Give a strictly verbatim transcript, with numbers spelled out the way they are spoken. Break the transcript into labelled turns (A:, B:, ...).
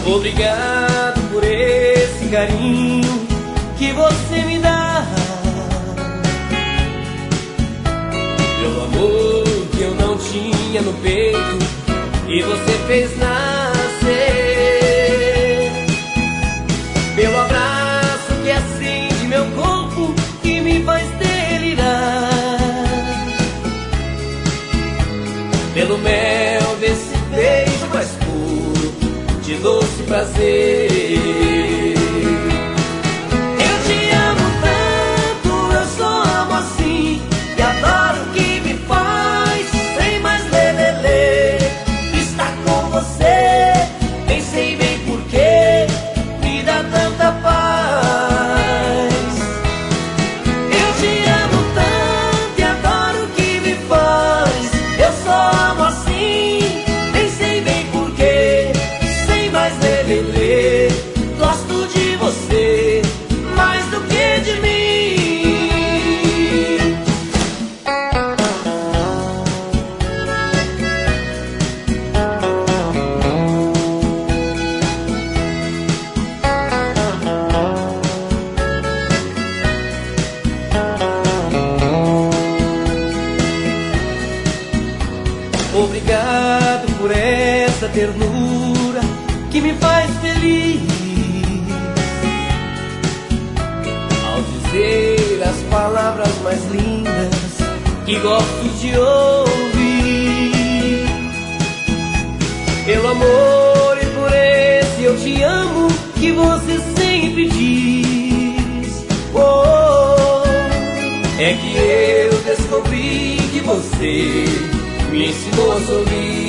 A: Obrigado por esse carinho que você me dá, pelo amor que eu não tinha no peito e você fez nascer, pelo abraço que acende meu corpo e me faz delirar, pelo mel desse beijo mais puro de doce prazer. Eu te amo tanto, eu só amo assim, e adoro o que me faz sem mais lelele. Estar com você, nem sei bem porquê, me dá tanta paz. Eu te amo tanto e adoro o que me faz, eu só amo assim, nem sei bem porquê, sem mais lelele. Gosto de você mais do que de mim. Obrigado por essa ternura que me faz feliz, ao dizer as palavras mais lindas que gosto de ouvir. Pelo amor e por esse eu te amo que você sempre diz. Oh, é que eu descobri que você me ensinou a sorrir.